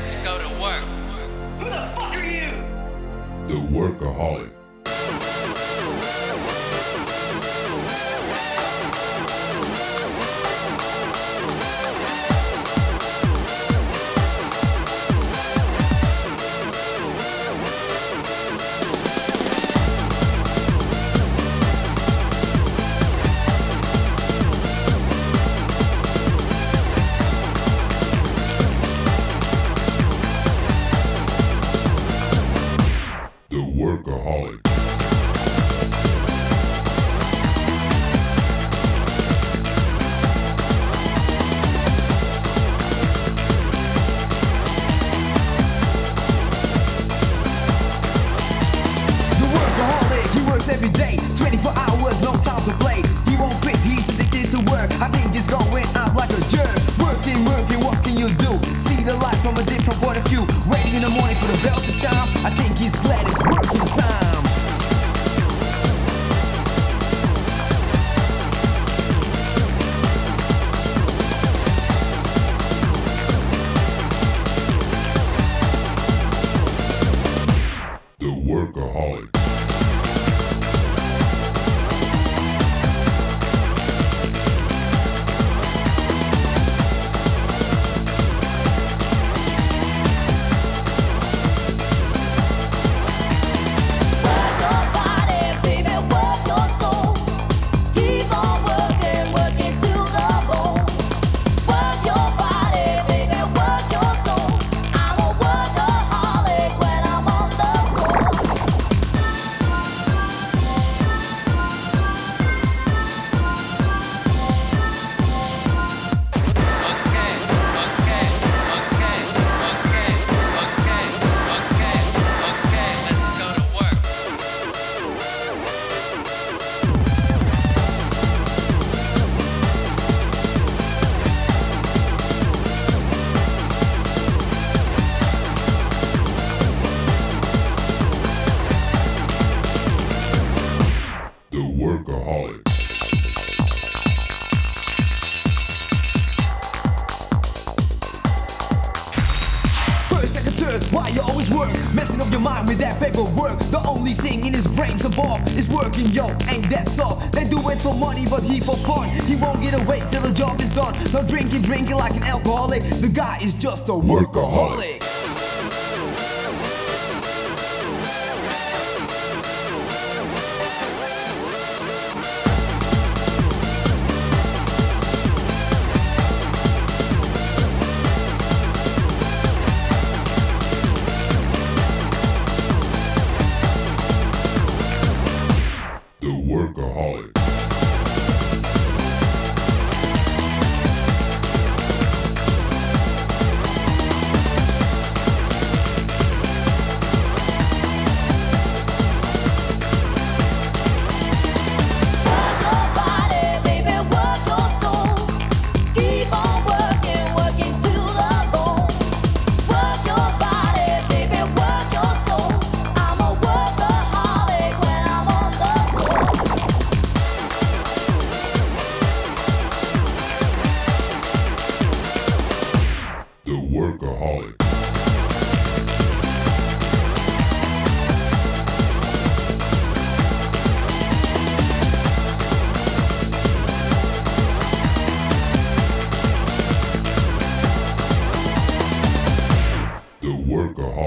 let's go to work. Who the fuck are you? The Workaholic. The Workaholic. He works every day, 24 hours, no time to play. He won't quit, he's addicted to work. I think he's going out like a jerk. Working, what can you do? See the life from a different point of view. Waiting in the morning for the bell to chime. I think he's glad it's working time. The Workaholic. The Workaholic. First, second, third, why you always work? Messing up your mind with that paperwork. The only thing in his brain's above is working, yo, ain't that so? They do it for money, but he for fun. He won't get away till the job is done. Not drinking like an alcoholic. The guy is just a workaholic. The Workaholic. The Workaholic. The Workaholic.